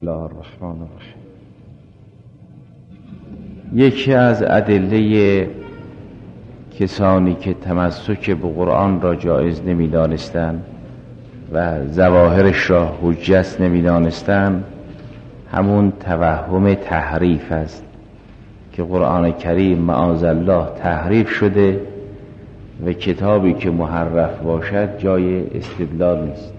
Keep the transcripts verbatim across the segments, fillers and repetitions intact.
الله الرحمن الرحیم. یکی از ادله کسانی که تمسک به قرآن را جایز نمی دانستند و ظواهرش را حجت نمی دانستند همون توهم تحریف است که قرآن کریم معاذالله تحریف شده و کتابی که محرف باشد جای استدلال نیست.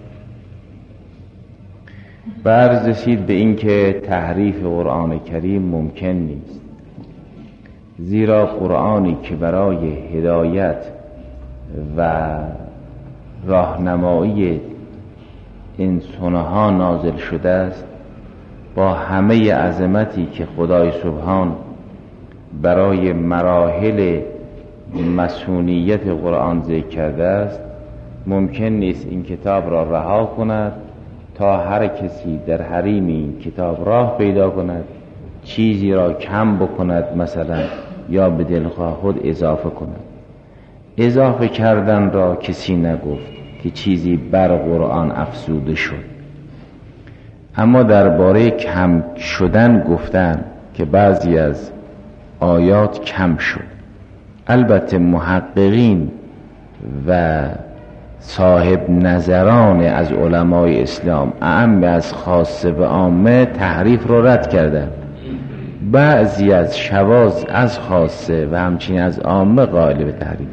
عرض رسید به این که تحریف قرآن کریم ممکن نیست، زیرا قرآنی که برای هدایت و راهنمایی انسانها نازل شده است، با همه عظمتی که خدای سبحان برای مراحل مسئولیت قرآن ذکر کرده است، ممکن نیست این کتاب را رها کند تا هر کسی در حریم این کتاب راه پیدا کند، چیزی را کم بکند مثلا یا به دلخواه خود اضافه کند. اضافه کردن را کسی نگفت که چیزی بر قرآن افزوده شد، اما درباره کم شدن گفتن که بعضی از آیات کم شد. البته محققین و صاحب نظران از علمای اسلام اعم از خاصه و عامه تحریف رو رد کردن، بعضی از شواذ از خاصه و همچنین از عامه قائل به تحریف.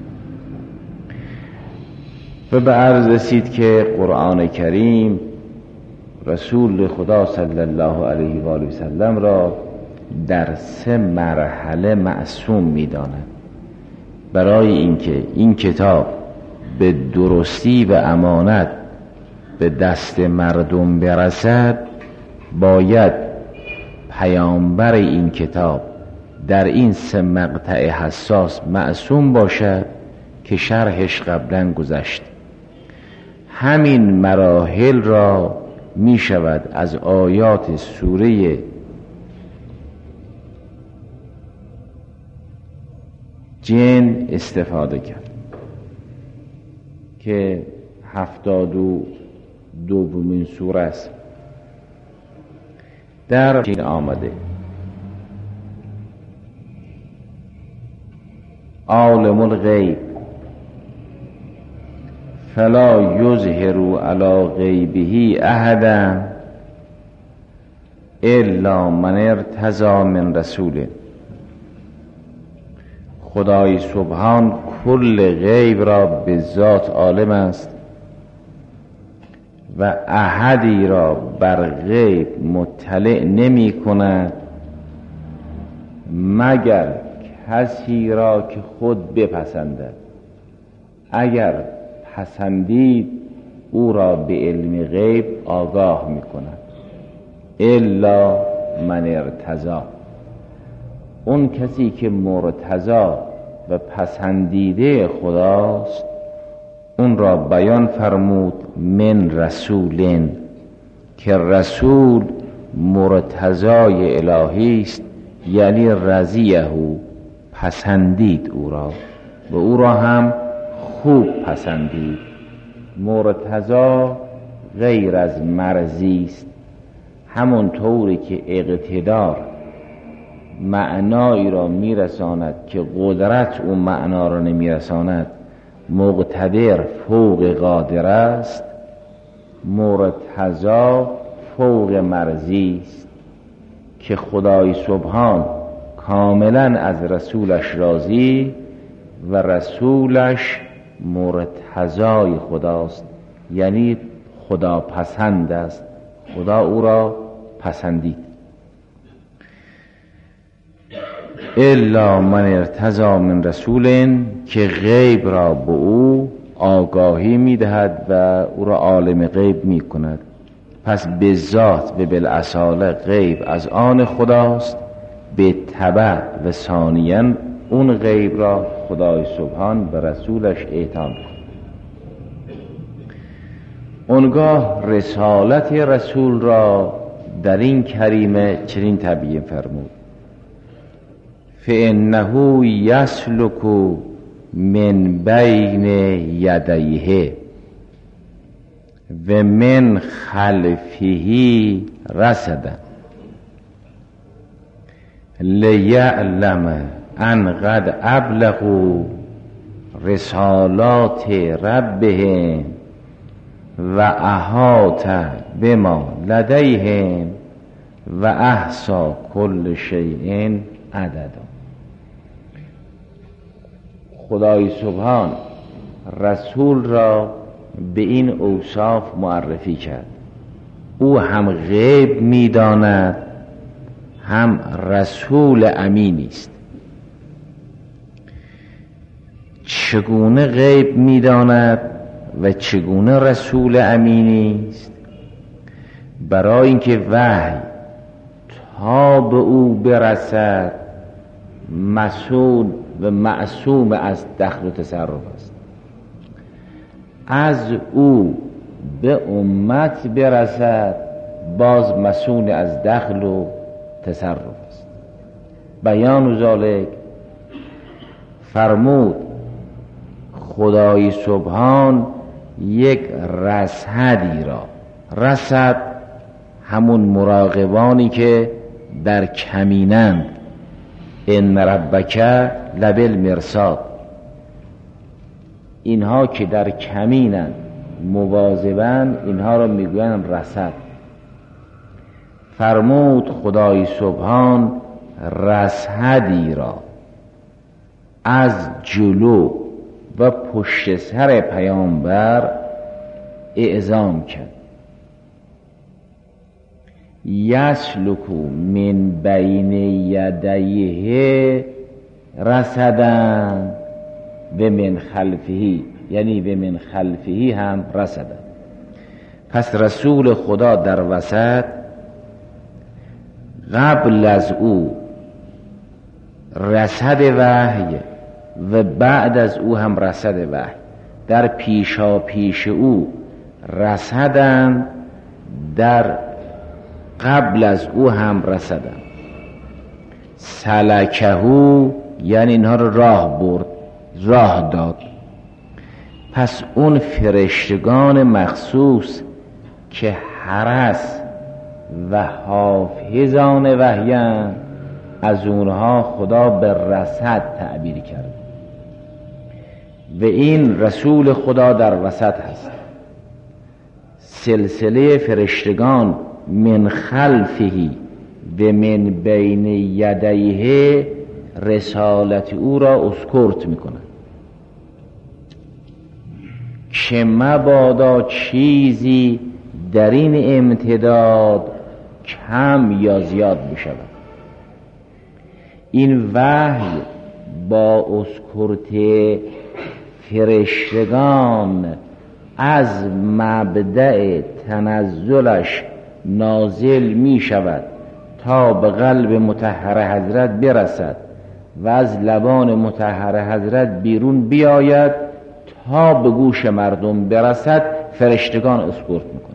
و به عرض رسید که قرآن کریم رسول خدا صلی الله علیه و آله و سلم را در سه مرحله معصوم می‌داند. برای اینکه این کتاب به درستی و امانت به دست مردم برسد، باید پیامبر این کتاب در این سه مقطع حساس معصوم باشد که شرحش قبلا گذشت. همین مراحل را می شود از آیات سوره جن استفاده کرد که هفتاد و دومین سوره است. در این آمده عالم الغیب فلا یظهر علی غیبه احدا الا من ارتضی من رسول. خدای سبحان کل غیب را به ذات عالم است و احدی را بر غیب مطلع نمی کند مگر کسی را که خود بپسندد. اگر پسندید او را به علم غیب آگاه می کند. الا من ارتضی، اون کسی که مرتضی و پسندیده خداست اون را بیان فرمود من رسولن، که رسول مرتضای الهی است، یعنی رضیه، پسندید او را و او را هم خوب پسندید. مرتضا غیر از مرضی است، همون طوری که اقتدار معنایی را میرساند که قدرت اون معنا را نمیرساند، مقتدر فوق قادر است، مرتضا فوق مرضی است که خدای سبحان کاملا از رسولش راضی و رسولش مرتضای خداست، یعنی خدا پسند است، خدا او را پسندید. الا من ارتضی من رسول، که غیب را به او آگاهی میدهد و او را عالم غیب میکند. پس به ذات و بالاصاله غیب از آن خداست، به تبع و ثانیاً اون غیب را خدای سبحان به رسولش اعطا میکند. اونگاه رسالت رسول را در این کریمه چنین تبیین فرمود: فإنه یسلک من بین یدیه و من خلفه رصدا لیعلم ان قد ابلغوا رسالات ربهم و احاط بما لدیهم و احصا کل شیء عددا. خدای سبحان رسول را به این اوصاف معرفی کرد. او هم غیب می‌داند، هم رسول امینی است. چگونه غیب می‌داند و چگونه رسول امینی است؟ برای اینکه وحی تا به او برسد مسئول و معصوم از دخل و تصرف است. از او به امت برسد باز مسئول از دخل و تصرف است. بیان ذالک فرمود خدای سبحان یک رصدی را، رصد همون مراقبانی که در کمینند، ان ربک لبالمرصاد، اینها که در کمینند مواظبند، اینها را میگویند رصد. فرمود خدای سبحان رصدی را از جلو و پشت سر پیامبر اعزام کرد. یسلکو من بین یدیه رصدن و من خلفه، یعنی و من خلفه هم رصدن. پس رسول خدا در وسط، قبل از او رصد وحی و بعد از او هم رصد وحی، در پیشا پیش او رصدن، در قبل از او هم رصدن. سلکهو یعنی اینها رو راه برد، راه داد. پس اون فرشتگان مخصوص که حرس و حافظان وحیان، از اونها خدا به رصد تعبیر کرد و این رسول خدا در وسط هست. سلسله فرشتگان من خلفه و من بین یدیه رسالت او را اسکورت میکنند که مبادا چیزی در این امتداد کم یا زیاد بشود. این وحی با اسکورت فرشتگان از مبدأ تنزلش نازل می شود تا به قلب مطهر حضرت برسد و از لبان مطهر حضرت بیرون بیاید تا به گوش مردم برسد. فرشتگان اسکورت میکنه.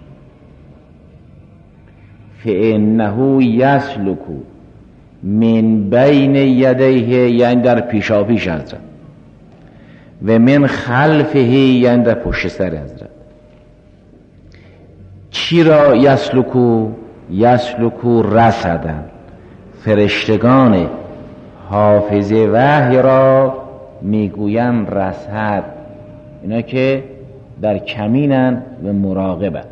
فانه یسلک من بین یدیه یعنی در پیشا پیش حضرت، و من خلفه یعنی در پشت سر حضرت. چی را یسلکو؟ یسلکو رصدن، فرشتگان حافظ وحی را میگوین رصد، اینا که در کمینن و مراقبن.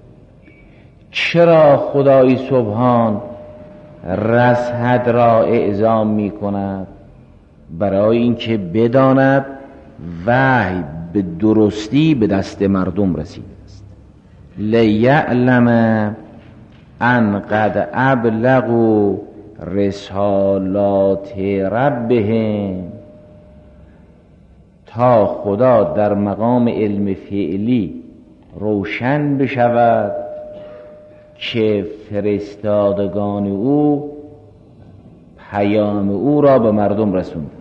چرا خدای سبحان رصد را اعزام میکند؟ برای اینکه بداند وحی به درستی به دست مردم رسیده است. لیعلم ان قد ابلغوا رسالات ربهم، تا خدا در مقام علم فعلی روشن بشود که فرستادگان او پیام او را به مردم رسوند.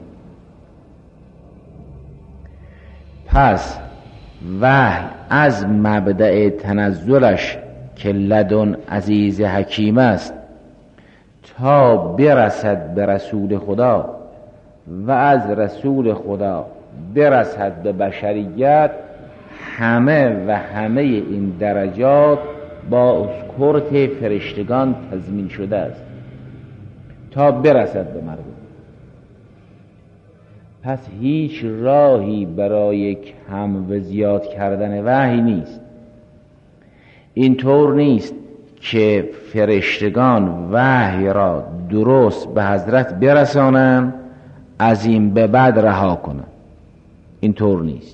پس وحی از مبدأ تنزلش که لدن عزیز حکیم است تا برسد به رسول خدا و از رسول خدا برسد به بشریت، همه و همه این درجات با اسکورت فرشتگان تضمین شده است تا برسد به مردم. پس هیچ راهی برای کم و زیاد کردن وحی نیست. اینطور نیست که فرشتگان وحی را درست به حضرت برسانند از این به بعد رها کنند. اینطور نیست.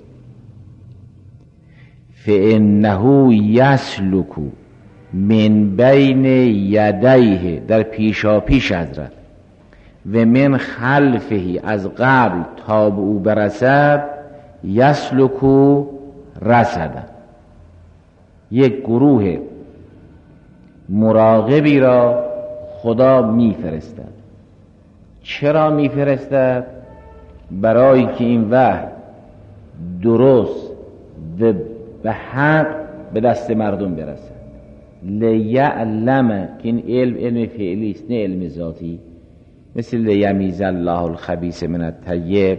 فإنه یسلک من بین یدیه، در پیشا پیش حضرت، و من خلفه، از قبل تا به او برسد، یسلکو رسد، یک گروه مراقبی را خدا میفرستد. چرا میفرستد؟ برای که این وحی درست و به حق به دست مردم برسد. لیعلم، که این علم علم فعلی است نه علم ذاتی، مثل لیمیز الله الخبیث من الطیب،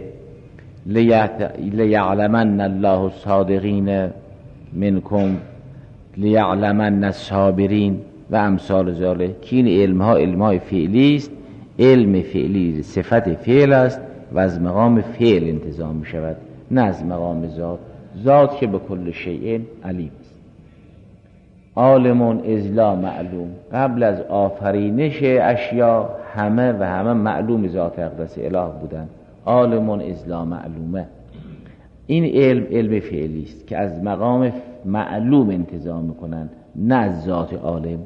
لیعلمن الله الصادقین منکم، لیعلمن الصابرین و امثال ذالک، که این علم ها علم های فعلی است. علم فعلی صفت فعل است و از مقام فعل انتظام می شود، نه از مقام ذات. ذات که به کل شیء علیم است. عالمون ازلا معلوم، قبل از آفرینش اشیا همه و همه معلوم ذات اقدس اله بودن. عالمون ازلا معلومه. این علم علم فعلی است که از مقام معلوم انتظام میکنن، نه از ذات عالم.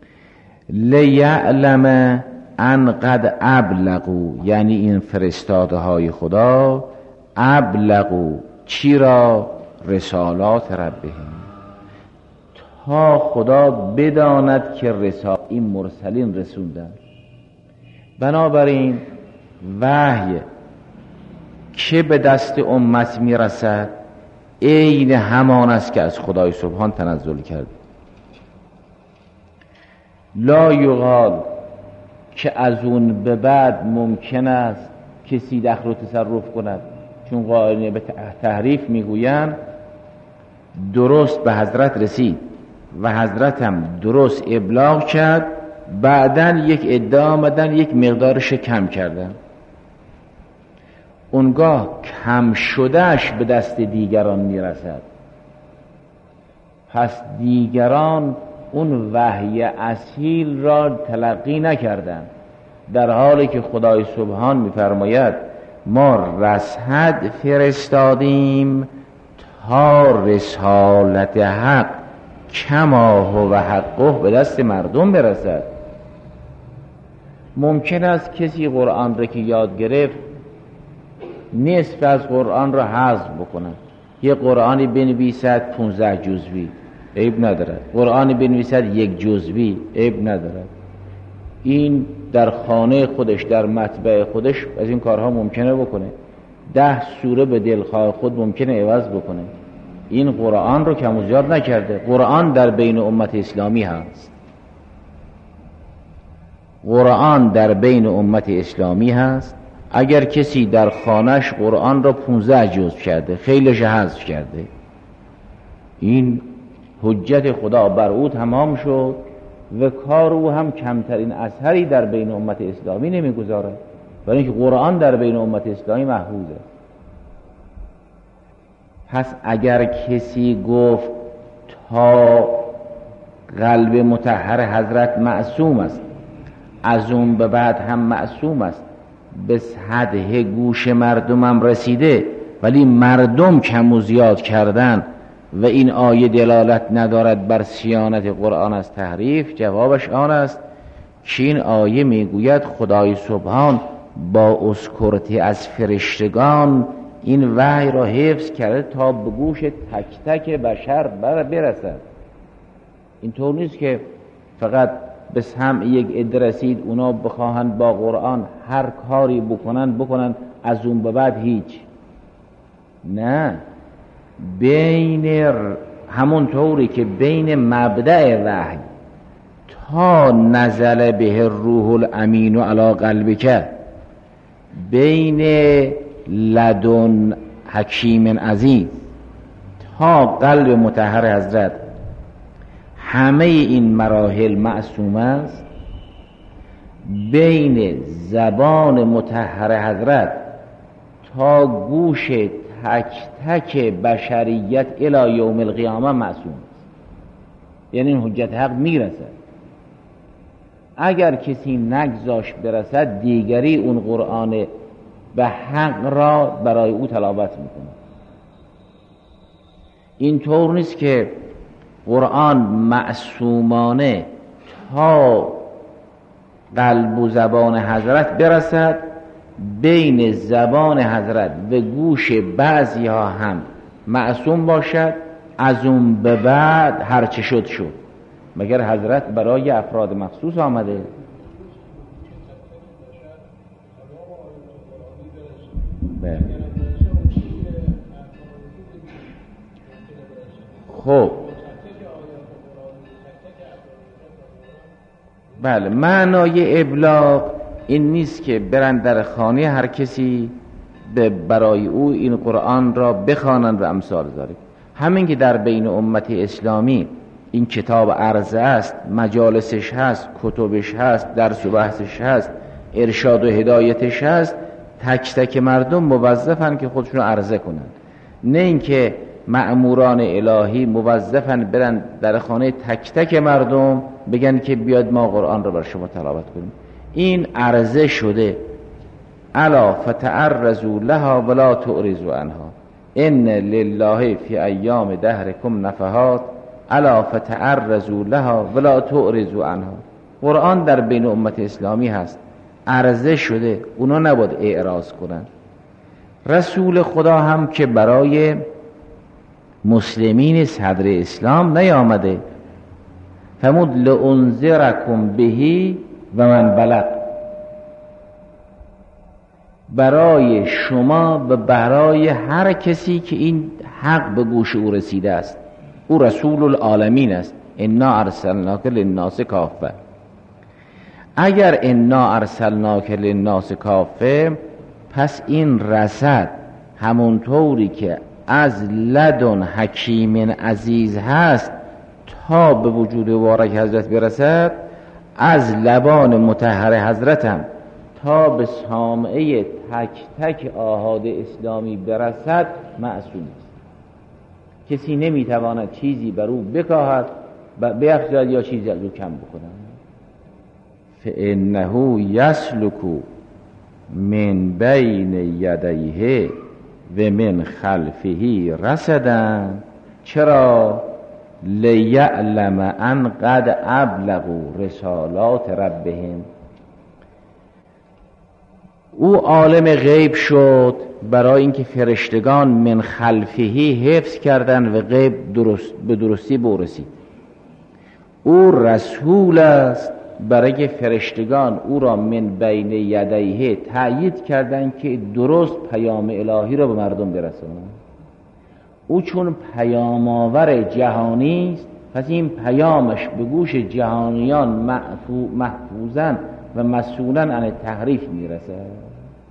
لیعلم ان قد ابلغوا، یعنی این فرستاده های خدا ابلغوا چی را؟ رسالات ربهم، تا خدا بداند که رسال این مرسلین رسوندن. بنابراین وحی که به دست امت میرسد عین همان است که از خدای سبحان تنزل کرد. لا یقال که از اون به بعد ممکن است کسی دخل و تصرف کند، چون قائلین به تحریف میگویند درست به حضرت رسید و حضرت هم درست ابلاغ کرد، بعدن یک ادعا آمدن یک مقدارش کم کردن، اونگاه کم شدهش به دست دیگران میرسد. پس دیگران اون وحی اصیل را تلقی نکردن، در حالی که خدای سبحان میفرماید ما رصد فرستادیم تا رسالت حق کما هو حقه به دست مردم برسد. ممکن است کسی قرآن را که یاد گرفت نصف از قرآن را حذف بکنه، یه قرآنی بنویسد پونزده جزوی، عیب ندارد. قرآنی بنویسد یک جزوی، عیب ندارد. این در خانه خودش، در مطبع خودش از این کارها ممکنه بکنه. ده سوره به دلخواه خود ممکنه عوض بکنه. این قرآن رو کم و زیاد نکرده. قرآن در بین امت اسلامی هست. قرآن در بین امت اسلامی هست. اگر کسی در خانهش قرآن را پونزده جزو کرده، خیلیش حذف کرده، این حجت خدا بر او تمام شد و کار او هم کمترین اثری در بین امت اسلامی نمیگذاره، برای اینکه قرآن در بین امت اسلامی محفوظه. پس اگر کسی گفت تا قلب مطهر حضرت معصوم است، از اون به بعد هم معصوم است، به سطح گوش مردمم رسیده ولی مردم کم و زیاد کردن و این آیه دلالت ندارد بر صیانت قرآن از تحریف، جوابش آن است که این آیه میگوید خدای سبحان با اسکورتی از فرشتگان این وحی را حفظ کرده تا به گوش تک تک بشر برسد. اینطور نیست که فقط بس هم یک عده رسید اونا بخواهند با قرآن هر کاری بکنن بکنن از اون به بعد هیچ. نه، بین همون طوری که بین مبدأ وحی تا نزل به الروح الامین و علی قلبک، بین لدن حکیم عزیز تا قلب مطهر حضرت همه این مراحل معصوم است، بین زبان مطهر حضرت تا گوش تک تک بشریت الی یوم القیامه معصوم است. یعنی این حجت حق میرسد. اگر کسی نگذاش برسد، دیگری اون قرآن به حق را برای او تلاوت میکنه. این طور نیست که قرآن معصومانه تا قلب و زبان حضرت برسد، بین زبان حضرت و گوش بعضی ها هم معصوم باشد، از اون به بعد هرچه شد شد. مگر حضرت برای افراد مخصوص آمده؟ بله. خب بله، معنای ابلاغ این نیست که برن در خانه هر کسی به برای او این قرآن را بخوانند و امثال ذلک. همین که در بین امت اسلامی این کتاب عرضه است، مجالسش هست، کتبش هست، درس و بحثش هست، ارشاد و هدایتش هست، تک تک مردم موظفن که خودشون عرضه کنند، نه اینکه مأموران الهی موظفن برن در خانه تک تک مردم بگن که بیاد ما قرآن را بر شما تلاوت کنیم. این عرضه شده. الا فتعرضوا لها ولا تعرضوا عنها ان لله فی ایام دهرکم نفحات الا فتعرضوا لها ولا تعرضوا عنها. قرآن در بین امت اسلامی هست، عرضه شده، اونا نباید اعراض کنن. رسول خدا هم که برای مسلمین صدر اسلام نیامده، فرمود لانذرکم بهی و من بلغ، برای شما و برای هر کسی که این حق به گوش او رسیده است. او رسول العالمین است. انا ارسلناک للناس کافه. اگر انا ارسلناک للناس کافه، پس این رسد همونطوری که از لدن حکیم عزیز هست تا به وجود مبارک حضرت برسد، از لبان مطهر حضرت هم تا به سامعه تک تک آحاد اسلامی برسد معصوم است. کسی نمیتواند چیزی بر او بکاهد و بیفزاید یا چیزی از او کم بکنه. فانه یسلک من بین یدیه و من خلفه رصدا. چرا؟ لیعلم ان قد ابلغوا رسالات ربهم. او عالم غیب شد برای اینکه فرشتگان من خلفه حفظ کردن و غیب درست به درستی برسید. او رسول است برای فرشتگان او را من بین یدیه تأیید کردن که درست پیام الهی را به مردم برسانند. او چون پیام آور جهانی است، پس این پیامش به گوش جهانیان محفوظاً و مسئولاً عن تحریف میرسد.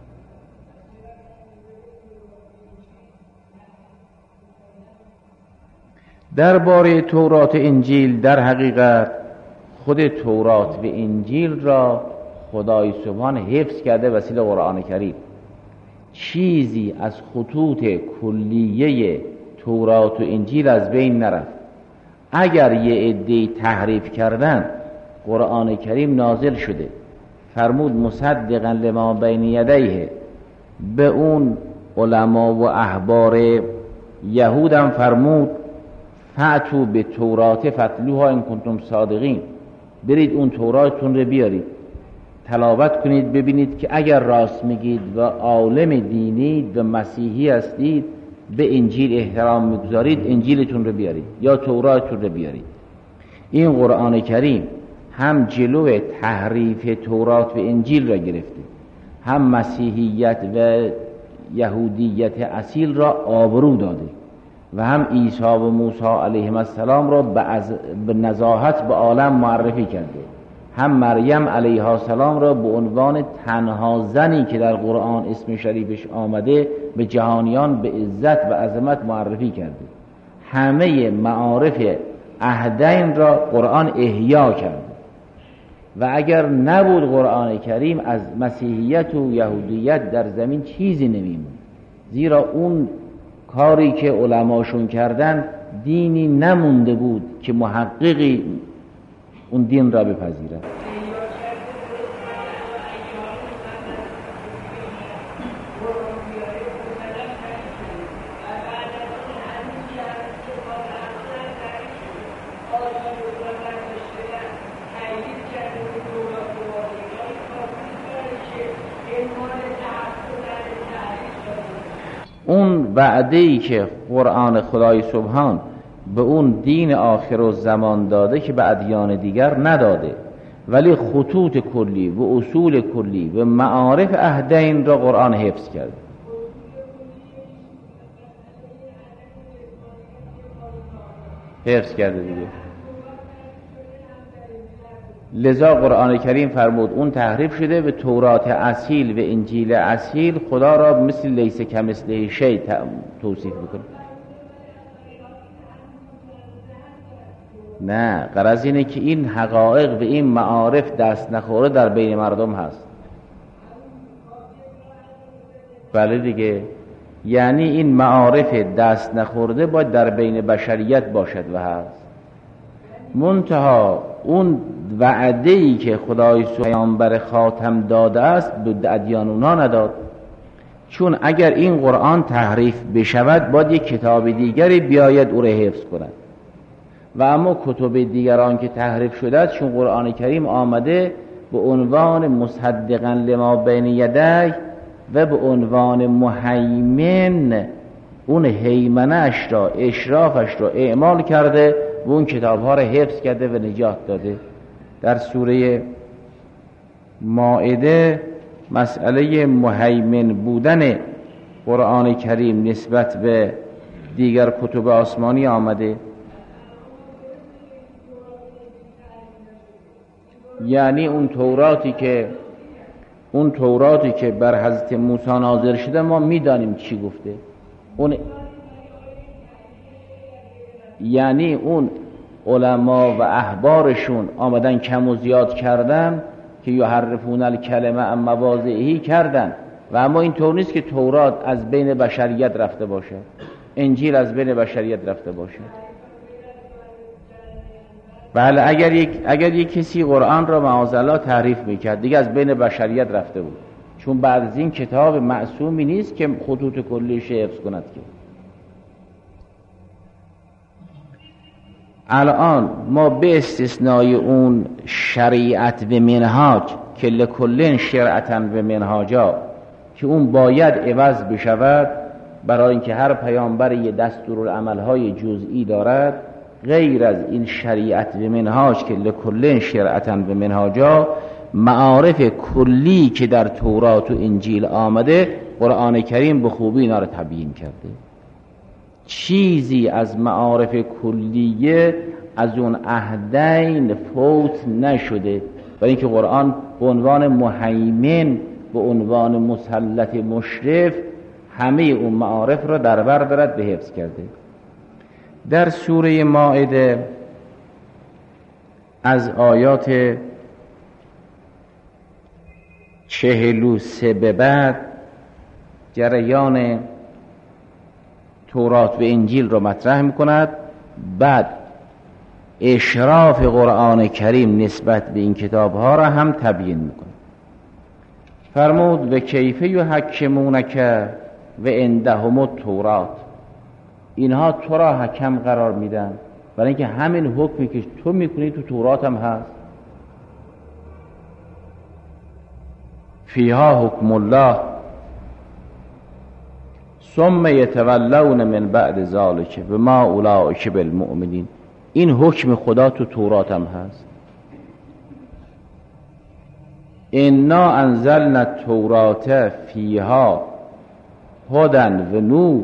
درباره تورات انجیل، در حقیقت خود تورات و انجیل را خدای سبحان حفظ کرده وسیله قرآن کریم. چیزی از خطوط کلیه تورات و انجیل از بین نرفت. اگر یه عده‌ای تحریف کردن، قرآن کریم نازل شده فرمود مصدقا لما بین یدیه، به اون علما و احبار یهودم فرمود فأتوا به تورات فتلوها ان کنتم صادقین، برید اون توراتتون رو بیارید تلاوت کنید ببینید که اگر راست میگید و عالم دینید و مسیحی هستید به انجیل احترام میگذارید، انجیلتون رو بیارید یا توراتتون رو بیارید. این قرآن کریم هم جلو تحریف تورات و انجیل را گرفته، هم مسیحیت و یهودیت اصیل را آبرو داده و هم عیسی و موسی علیهم السلام را به نزاهت به عالم معرفی کرده، هم مریم علیها السلام را به عنوان تنها زنی که در قرآن اسم شریفش آمده به جهانیان به عزت و عظمت معرفی کرده، همه معارف عهدین را قرآن احیا کرد و اگر نبود قرآن کریم از مسیحیت و یهودیت در زمین چیزی نمیموند، زیرا اون کاری که علماشون کردن دینی نمونده بود که محققی اون دین را بپذیرد. اون وعده‌ای که قرآن خدای سبحان به اون دین آخر و زمان داده که به ادیان دیگر نداده، ولی خطوط کلی و اصول کلی و معارف عهدین را قرآن حفظ کرد. حفظ کرده دیگه. لذا قرآن کریم فرمود اون تحریف شده و تورات اصیل و انجیل اصیل خدا را مثل لیس کمثله شیء توصیف بکنه. نه، غرض اینه که این حقایق و این معارف دست نخوره در بین مردم هست. بله دیگه، یعنی این معارف دست نخورده باید در بین بشریت باشد و هست. منتها اون وعده‌ای که خدای پیامبر خاتم داده است به ادیان اونها نداد، چون اگر این قرآن تحریف بشود باید یک کتاب دیگری بیاید او را حفظ کند، و اما کتب دیگران که تحریف شده، چون قرآن کریم آمده به عنوان مصدقا لما بین یدیه و به عنوان مهیمن اون هیمنش را، اشرافش را اعمال کرده و اون کتابها را حفظ کرده و نجات داده. در سوره مائده مسئله مهیمن بودن قرآن کریم نسبت به دیگر کتب آسمانی آمده. یعنی اون توراتی که اون توراتی که بر حضرت موسی نازل شده ما میدانیم چی گفته. اون یعنی اون علما و احبارشون آمدن کم و زیاد کردن که یحرفون الکلمه عن مواضعه کردن، و اما این طور نیست که تورات از بین بشریت رفته باشه، انجیل از بین بشریت رفته باشه. بله، اگر یک اگر یک کسی قرآن را معاذالله تحریف میکرد دیگه از بین بشریت رفته بود، چون بعد از این کتاب معصومی نیست که خطوط کلیش حفظ کند. که الان ما به استثنای اون شریعت و منهاج که لکلن شرعتا و منهاجا که اون باید عوض بشود برای اینکه هر پیامبر یه دستورالعمل‌های جزئی دارد، غیر از این شریعت و منهاج که لکلن شرعتا و منهاجا، معارف کلی که در تورات و انجیل آمده قرآن کریم به خوبی اینا رو تبیین کرده. چیزی از معارف کلیه از اون عهدین فوت نشده، برای اینکه قرآن به عنوان مهیمن، به عنوان مسلط مشرف همه اون معارف را در بر دارد به حفظ کرده. در سوره مائده از آیات چهل و سه به بعد جریان تورات و انجیل را مطرح می‌کند، بعد اشراف قرآن کریم نسبت به این کتاب‌ها را هم تبیین می‌کند. فرمود و کیف یحکمونک و عندهم التورات، اینها تو را حکم قرار میدن برای اینکه همین حکمی که تو میکنی تو تورات هم هست. فیها حکم الله ثم یتولون من بعد ذلک و ما اولئک بالمؤمنین، این حکم خدا تو تورات هم هست. انا انزلنا التوراة فیها هدی و نور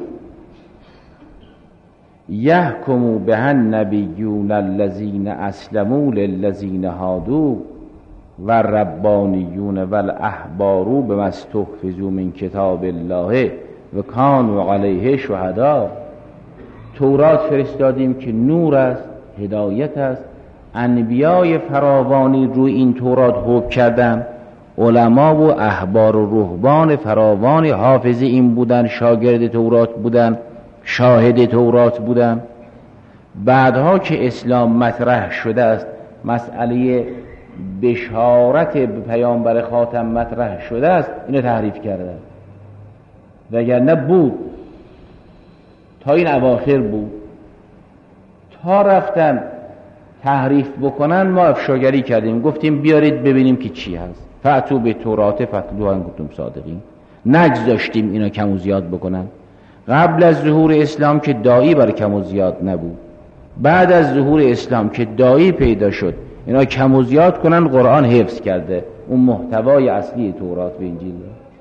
یحکم بها النبیون الذین اسلموا للذین هادوا و ربانیون و الاحبار بما استحفظوا من کتاب الله و کانوا علیه شهدا. تورات فرستادیم که نور است، هدایت است. انبیای فراوانی روی این تورات حکم کردن، علما و احبار و رهبان فراوانی حافظ این بودن، شاگرد تورات بودن، شاهد تورات بودن. بعدها که اسلام مطرح شده است، مسئله بشارت به پیامبر خاتم مطرح شده است، اینو تحریف کردن. وگرنه بود، تا این اواخر بود، تا رفتن تحریف بکنن ما افشاگری کردیم، گفتیم بیارید ببینیم که چی هست. فأتوا به تورات فاتلوها ان کنتم صادقین. نگذاشتیم اینا کم و زیاد بکنن. قبل از ظهور اسلام که داعی بر کم و زیاد نبود، بعد از ظهور اسلام که داعی پیدا شد اینا کم و زیاد کنن، قرآن حفظ کرده اون محتوای اصلی تورات و انجیل.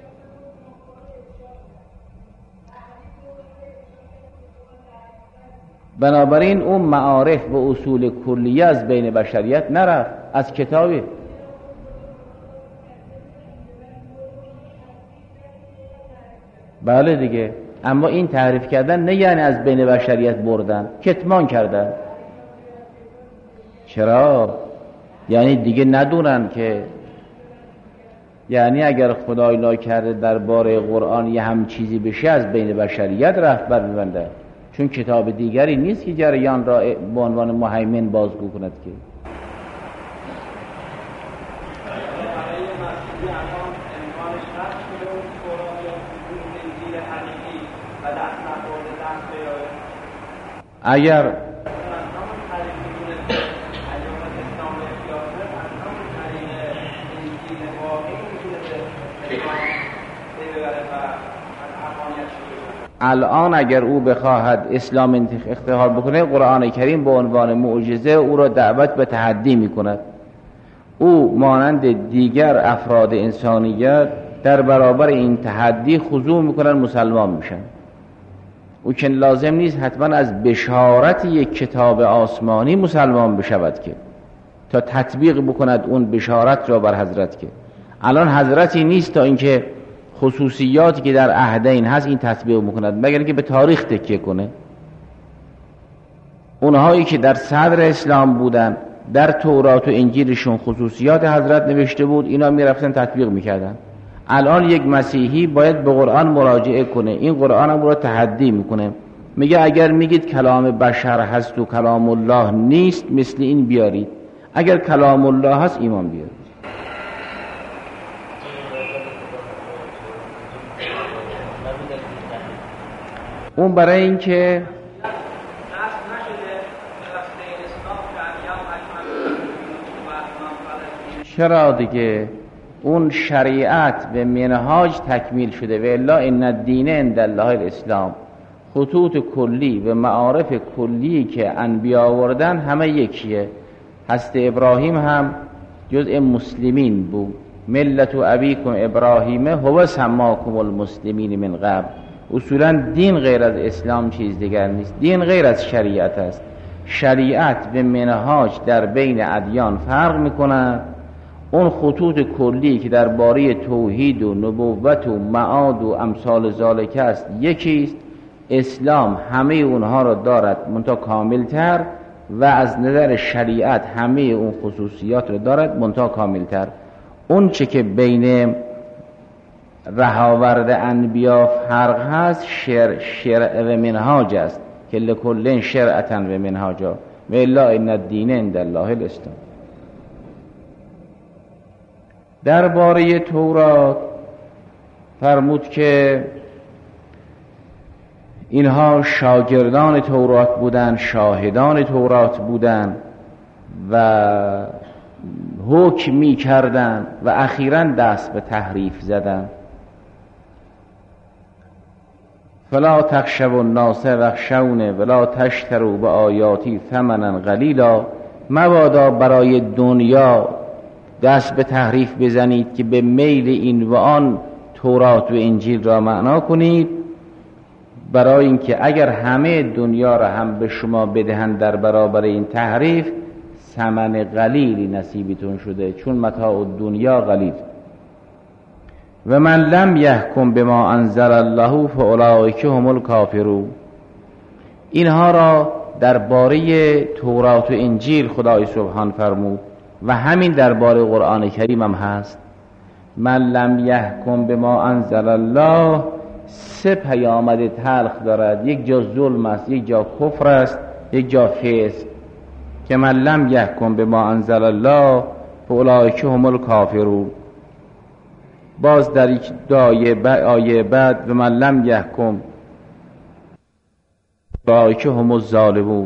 بنابراین اون معارف و اصول کلیه از بین بشریت نرفت، از کتابی. بله دیگه، اما این تعریف کردن نه یعنی از بین بشریت بردن، کتمان کردن. چرا؟ یعنی دیگه ندونن که، یعنی اگر خدای ناکرده درباره قرآن یه هم چیزی بشه از بین بشریت رفت بر میبنده، چون کتاب دیگری نیست که جریان را به عنوان مهیمن بازگو کند که. اگر الان اگر او بخواهد اسلام اختحال بکنه، قرآن کریم به عنوان معجزه او را دعوت به تحدی میکند. او مانند دیگر افراد انسانیت در برابر این تحدی خضوع میکنن، مسلمان میشن. او که لازم نیست حتما از بشارت یک کتاب آسمانی مسلمان بشود که تا تطبیق بکند اون بشارت را بر حضرت، که الان حضرتی نیست تا اینکه خصوصیاتی که در عهدین هست این تطبیق بکند، مگر اینکه به تاریخ تکیه کنه. اونهایی که در صدر اسلام بودن، در تورات و انجیلشون خصوصیات حضرت نوشته بود، اینا میرفتن تطبیق میکردن. الان یک مسیحی باید به قرآن مراجعه کنه، این قرآن هم را تحدی میکنه، میگه اگر میگید کلام بشر هست و کلام الله نیست، مثل این بیارید. اگر کلام الله هست ایمان بیارید. اون برای این که چرا دیگه اون شریعت به منهاج تکمیل شده، و الا ان الدین عند الله الاسلام. خطوط کلی و معارف کلی که انبیا آوردن همه یکیه. حضرت ابراهیم هم جزء مسلمین بود، ملت ابیکم ابراهیم هو سماکم المسلمین من قبل. اصولا دین غیر از اسلام چیز دیگر نیست، دین غیر از شریعت است. شریعت به منهاج در بین ادیان فرق میکنه. اون خطوط کلی که درباره توحید و نبوت و معاد و امثال ذالک است یکیست. اسلام همه اونها را دارد منتها کاملتر، و از نظر شریعت همه اون خصوصیات را دارد منتها کاملتر. اون چه که بین رهاورد انبیا فرق هست شرع, شرع و منهاج است که لکل شرعتا و منهاجا و الا ان الدین عند الله الاسلام. درباره تورات فرمود که اینها شاگردان تورات بودند، شاهدان تورات بودند و حکم می کردند و اخیراً دست به تحریف زدند. فلا تخشوا الناس واخشونی ولا تشتروا بآیاتی ثمنا قلیلا. مبادا برای دنیا دست به تحریف بزنید که به میل این و آن تورات و انجیل را معنا کنید، برای اینکه اگر همه دنیا را هم به شما بدهند در برابر این تحریف، ثمن قلیلی نصیبتون شده، چون متاع دنیا قلیل. و من لم یحکم بما انزل الله فاولئک هم الکافرون. اینها را درباره تورات و انجیل خدای سبحان فرمود و همین درباره قرآن کریم هم هست. من لم یحکم بما انزل الله سه پیامد تلخ دارد، یک جا ظلم است، یک جا کفر است، یک جا فسق. که من لم یحکم بما انزل الله فاولئک هم الکافرون. باز در یک آیه بعد و من لم یحکم فاولئک هم الظالمون.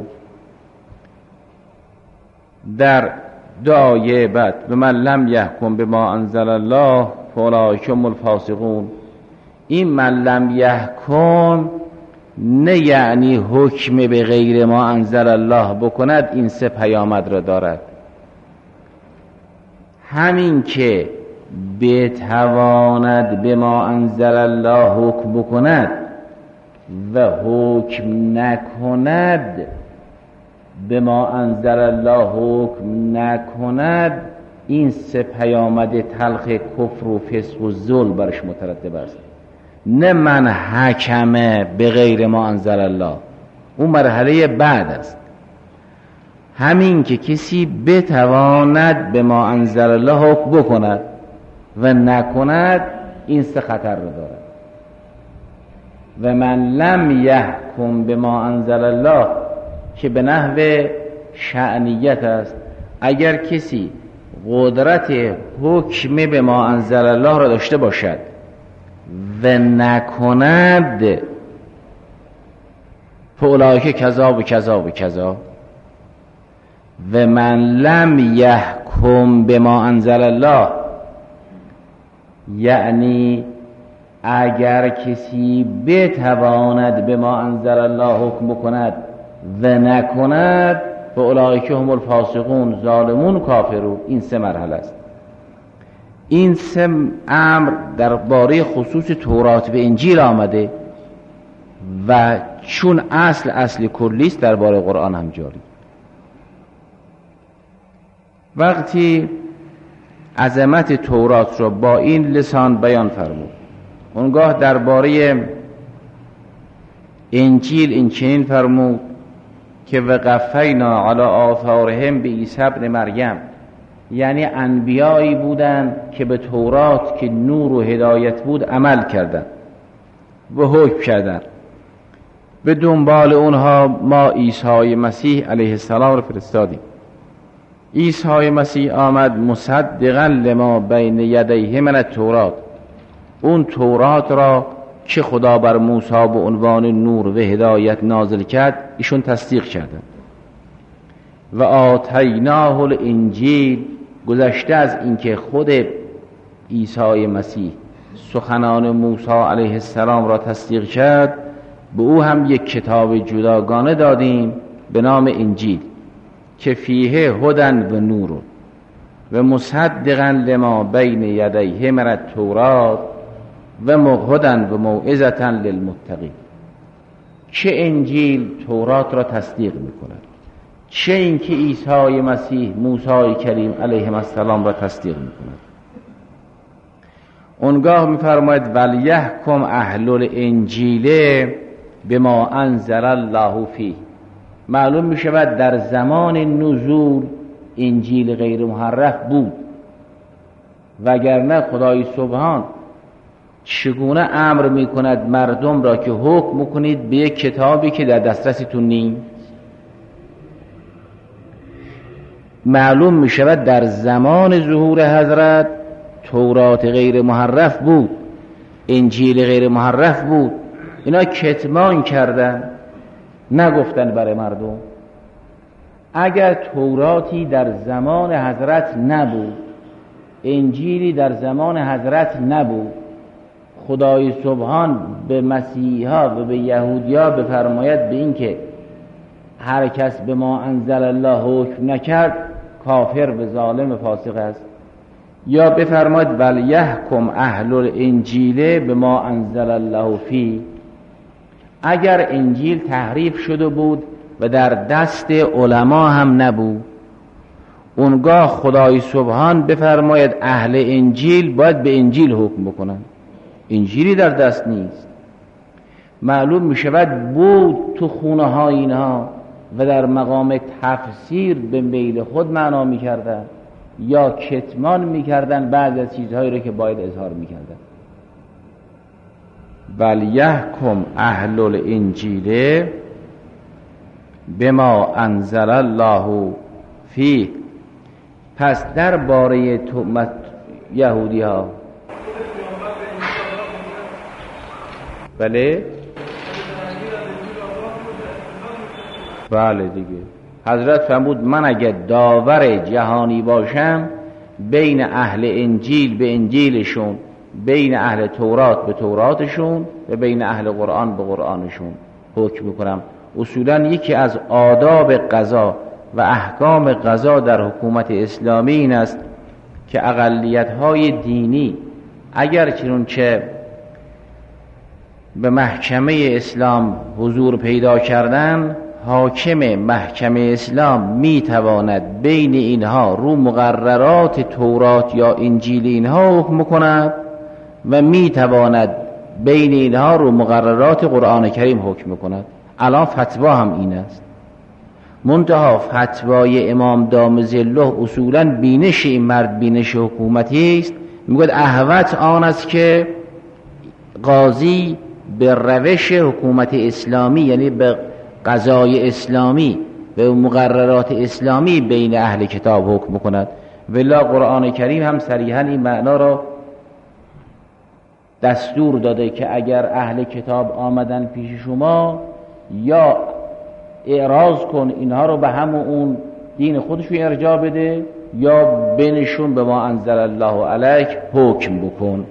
در دو آیه بعد و من لم یحکم بما انزل الله فاولئک هم الفاسقون. این من لم یحکم نه یعنی حکم به غیر ما انزل الله بکند، این سه پیامد را دارد. همین که بتواند به ما انزل الله حکم بکند و حکم نکند، به ما انزل الله حکم نکند، این سه پیامد تلخ کفر و فسق و ظلم برش مترتب است. نه من حکمه به غیر ما انزل الله، اون مرحله بعد است. همین که کسی بتواند به ما انزل الله حکم بکند و نکند، این سه خطر رو دارد. و من لم یحکم به ما انزل الله که به نحو شأنیت است. اگر کسی قدرت حکم به ما انزل الله را داشته باشد و نکند، فاولئک کذا و کذا و کذا. و من لم یحکم بما انزل الله یعنی اگر کسی بتواند به ما انزل الله حکم بکند و نکند، فاولئک هم الفاسقون، ظالمون، کافرون. این سه مرحله است. این سه امر درباره خصوص تورات و انجیل آمده و چون اصل اصل کلی است درباره قرآن هم جاری. وقتی عظمت تورات را با این لسان بیان فرمود، اونگاه درباره انجیل این چنین فرمود که وقفینا علی آثارهم بعیسی ابن مریم، یعنی انبیایی بودند که به تورات که نور و هدایت بود عمل کردند و حکم کردند. به دنبال اونها ما عیسی مسیح علیه السلام را فرستادیم. عیسی مسیح آمد مصدقا لما بین یدیه من التورات، اون تورات را که خدا بر موسی به عنوان نور و هدایت نازل کرد ایشون تصدیق کردند. و آتیناه الانجیل، گذشته از اینکه خود عیسی مسیح سخنان موسی علیه السلام را تصدیق کرد، به او هم یک کتاب جداگانه دادیم به نام انجیل که فیه هدن و نور و مصدقا لما بین یدیه من التورات و هدن و موعظة للمتقین. چه انجیل تورات را تصدیق میکند، چه اینکه عیسی مسیح موسی کریم علیه السلام را تصدیق میکند. اونگاه میفرماید ولیحکم اهل الانجیل بما انزل الله فیه. معلوم میشود در زمان نزول انجیل غیر محرف بود، وگرنه خدای سبحان چگونه امر میکند مردم را که حکم میکنید به یک کتابی که در دسترستون نیست؟ معلوم میشود در زمان ظهور حضرت تورات غیر محرف بود، انجیل غیر محرف بود، اینا کتمان کردن، نگفتن برای مردم. اگر توراتی در زمان حضرت نبود، انجیلی در زمان حضرت نبود، خدای سبحان به مسیحا و به یهودیا بفرماید به این که هر کس به ما انزل الله حکم نکرد کافر و ظالم فاسق است، یا بفرماید ولیحکم اهل الانجیل به ما انزل الله فیه. اگر انجیل تحریف شده بود و در دست علما هم نبود، اونگاه خدای سبحان بفرماید اهل انجیل باید به انجیل حکم بکنن. انجیلی در دست نیست. معلوم می شود بود تو خونه ها اینها و در مقام تفسیر به میل خود معنا می کردن یا کتمان می کردن بعض از چیزهایی رو که باید اظهار می کردن. ولیحکم اهل الانجیل بما انزل الله فیه. پس در باره تهمت یهودی ها بله بله دیگه حضرت فرمود من اگه داور جهانی باشم بین اهل انجیل به انجیلشون، بین اهل تورات به توراتشون و بین اهل قرآن به قرآنشون حکم میکنم. اصولا یکی از آداب قضا و احکام قضا در حکومت اسلامی این است که اقلیت‌های دینی اگر چنانچه به محکمه اسلام حضور پیدا کردن، حاکم محکمه اسلام میتواند بین اینها رو مقررات تورات یا انجیل اینها حکم کند و میتواند بین اینها رو مقررات قرآن کریم حکم کند. الان فتوا هم این است. منتها فتوای امام دام ظله اصولا بینش این مرد بینش حکومتی است. میگوید احوط آن است که قاضی به روش حکومت اسلامی، یعنی به قضای اسلامی به مقررات اسلامی بین اهل کتاب حکم کند. ولی قرآن کریم هم صریحا این معنا را دستور داده که اگر اهل کتاب آمدن پیش شما یا اعراض کن اینها رو به همون اون دین خودشون ارجاع بده یا بینشون به ما انزل الله علیک حکم بکن.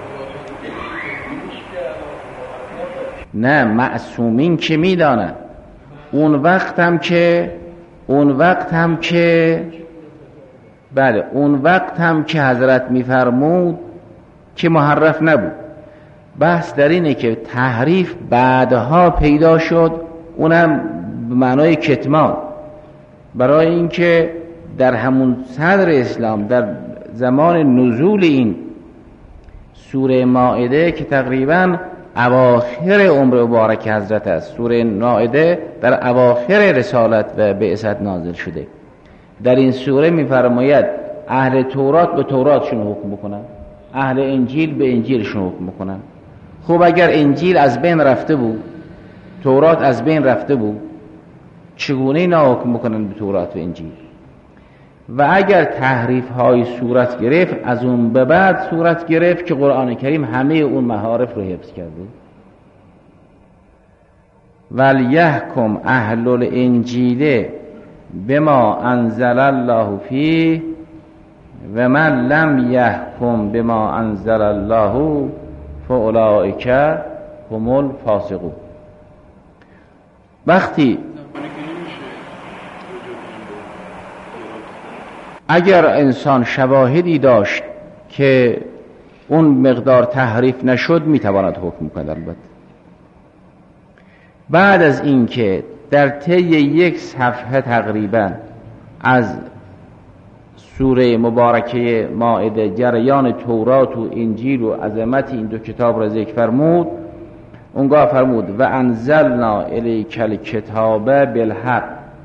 نه معصومین که میدانن اون وقت هم که اون وقت هم که بله اون وقت هم که حضرت میفرمود که محرف نبود. بحث در اینه که تحریف بعدها پیدا شد، اونم به معنای کتمان، برای اینکه در همون صدر اسلام در زمان نزول این سوره مائده که تقریباً اواخر عمر مبارک حضرت است، سوره مائده در اواخر رسالت و بعثت نازل شده. در این سوره می‌فرماید اهل تورات به توراتشون حکم بکنن، اهل انجیل به انجیلشون حکم بکنن. خب اگر انجیل از بین رفته بود، تورات از بین رفته بود، چگونه اینا حکم بکنن به تورات و انجیل؟ و اگر تحریف های صورت گرفت، از اون به بعد صورت گرفت که قرآن کریم همه اون محارف رو حفظ کرده. ولیحکم اهل الانجیل بما انزل الله فیه و من لم یحکم بما انزل الله فاولئک هم الفاسقون. وقتی اگر انسان شواهدی داشت که اون مقدار تحریف نشد میتواند حکم کند. البته بعد از اینکه در طی یک صفحه تقریبا از سوره مبارکه مائده جریان تورات و انجیل و عظمت این دو کتاب را ذکر فرمود، اونگاه فرمود و انزلنا الیک الکتاب بالحق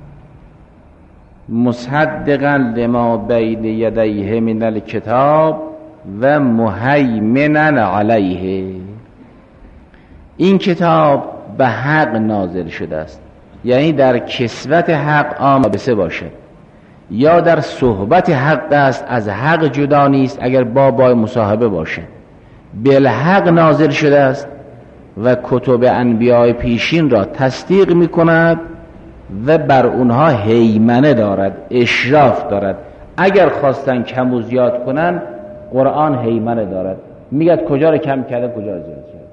مصدقا لما بین یدیه من الکتاب و مهیمنا علیه. این کتاب به حق نازل شده است، یعنی در کسوت حق آمده باشه یا در صحبت حق است، از حق جدا نیست اگر با با مصاحبه باشه. بالحق نازل شده است و کتب انبیاء پیشین را تصدیق می کند و بر اونها هیمنه دارد، اشراف دارد. اگر خواستن کم و زیاد کنن قرآن هیمنه دارد، میگه کجا رو کم کرده کجا رو زیاد کرده.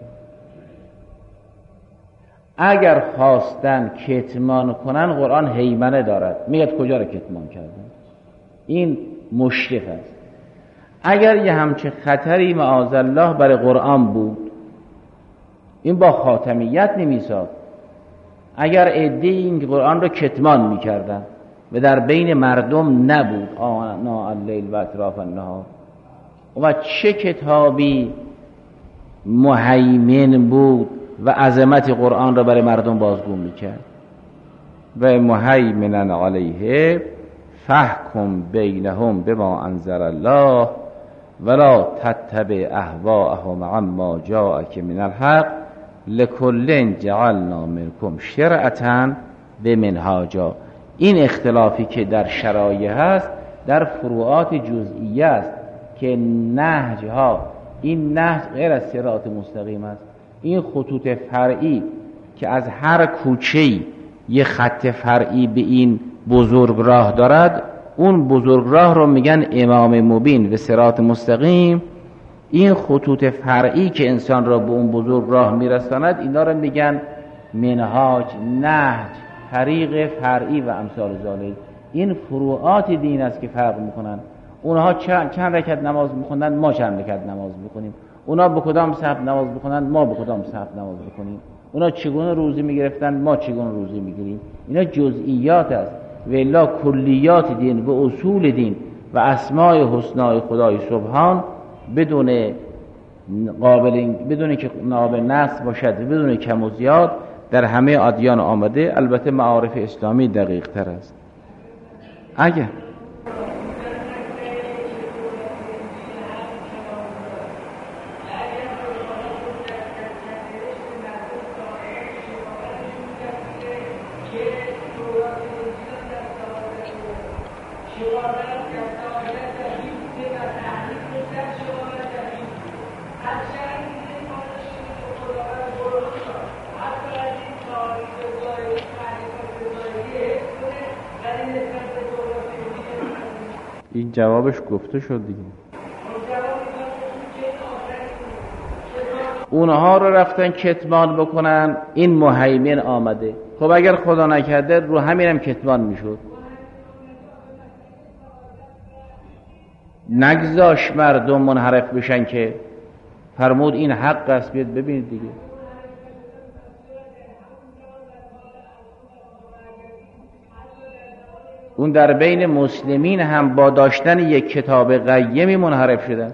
اگر خواستن کتمان کنن قرآن هیمنه دارد، میگه کجا رو کتمان کرده. این مشرف است. اگر یه همچه خطری معاذ الله برای قرآن بود، این با خاتمیت نمیساد. اگر عده این قرآن رو کتمان میکردن و در بین مردم نبود آنا اللیل و اطراف النهار، و چه کتابی مهیمن بود و عظمت قرآن را برای مردم بازگو میکرد. و مهیمنا علیه فحکم بینهم بما انزل الله ولا تتبع اهواءهم عما جاءک من الحق لکل جعلنا منکم شرعة و منهاجا. این اختلافی که در شرایع هست در فروعات جزئیه است که نهج ها، این نهج غیر از صراط مستقیم است. این خطوط فرعی که از هر کوچه‌ای یه خط فرعی به این بزرگ راه دارد، اون بزرگ راه رو میگن امام مبین و صراط مستقیم. این خطوط فرعی که انسان را به اون بزرگ راه میرساند، اینا رو میگن منهاج، نهج، طریق فرعی و امثال ذالک. این فروعات دین است که فرق میکنن. اونها چند رکعت نماز میخونن، ما چند رکعت نماز میخونیم. اونا به کدام صف نماز میخونن، ما به کدام صف نماز میخونیم. اونا چگونه روزی میگرفتن، ما چگونه روزی میگیریم. اینا جزئیات است و الا کلیات دین و اصول دین و اسماء حسنای خدای سبحان بدون قابل بدون که قابل نقص باشد و بدون کم و زیاد در همه ادیان آمده. البته معارف اسلامی دقیق تر است. اگه این جوابش گفته شد دیگه. اونها رو رفتن کتمان بکنن، این مهیمن آمده. خب اگر خدا نکرده رو همینم کتمان میشد. نگذاش مردم منحرف بشن که فرمود این حق است. بیاد ببینید دیگه. اون در بین مسلمین هم با داشتن یک کتاب قیمی منحرف شدن.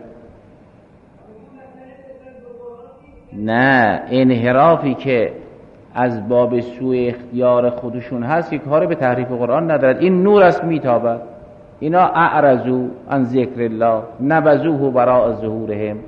نه، انحرافی که از باب سوء اختیار خودشون هست که کاری به تحریف قرآن ندارد. این نور است میتابد. اینا اعرضوا عن ذکر الله نبذوه وراء ظهورهم.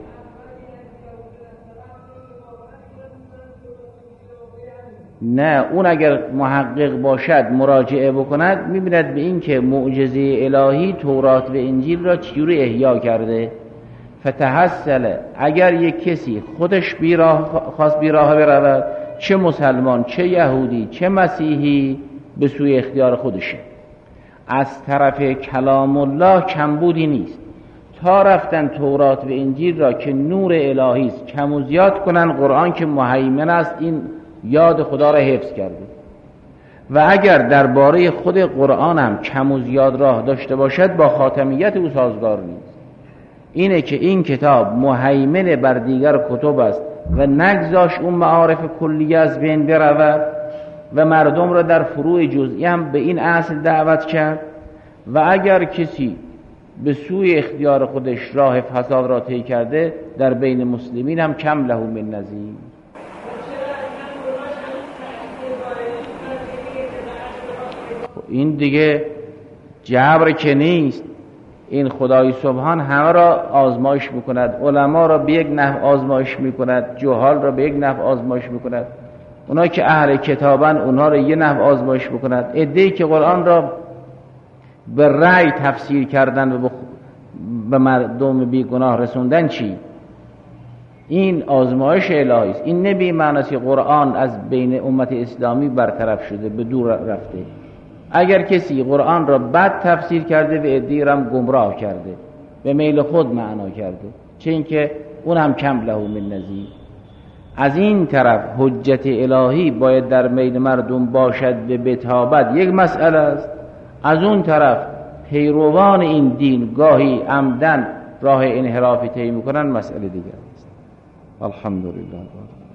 نه، اون اگر محقق باشد مراجعه بکند میبیند به این که معجزه الهی تورات و انجیل را چجوری احیا کرده. فتحصل اگر یک کسی خودش بیراه خواست بیراه برود، چه مسلمان چه یهودی چه مسیحی، به سوی اختیار خودشه. از طرف کلام الله کمبودی نیست. تا رفتن تورات و انجیل را که نور الهی است کم و زیاد کنن، قرآن که مهیمن است این یاد خدا را حفظ کرده. و اگر درباره خود قرآن هم کم و زیاد راه داشته باشد با خاتمیت او سازگار نیست. اینه که این کتاب مهیمن بر دیگر کتب است و نگذاش اون معارف کلیه از بین برود و مردم را در فروع جزئی هم به این اصل دعوت کرد. و اگر کسی به سوی اختیار خودش راه فساد را طی کرده، در بین مسلمین هم کم له من نظیر. این دیگه جبر که نیست. این خدای سبحان همه را آزمایش میکند. علما را به یک نحو آزمایش میکند، جهال را به یک نحو آزمایش میکند. اونا که اهل کتابن اونها را یه نحو آزمایش میکند. عده‌ای که قرآن را به رأی تفسیر کردن و به مردم بیگناه رسوندن، چی؟ این آزمایش الهی است. این نبی معناست که قرآن از بین امت اسلامی برطرف شده، به دور رفته. اگر کسی قرآن را بد تفسیر کرده و عده‌ای را هم گمراه کرده، به میل خود معنا کرده، چه اینکه اون هم کم له من نظیر. از این طرف حجت الهی باید در میل مردم باشد و بتابت، یک مسئله است. از اون طرف پیروان این دین گاهی عمدن راه انحرافی طی میکنن، مسئله دیگر است. الحمدلله.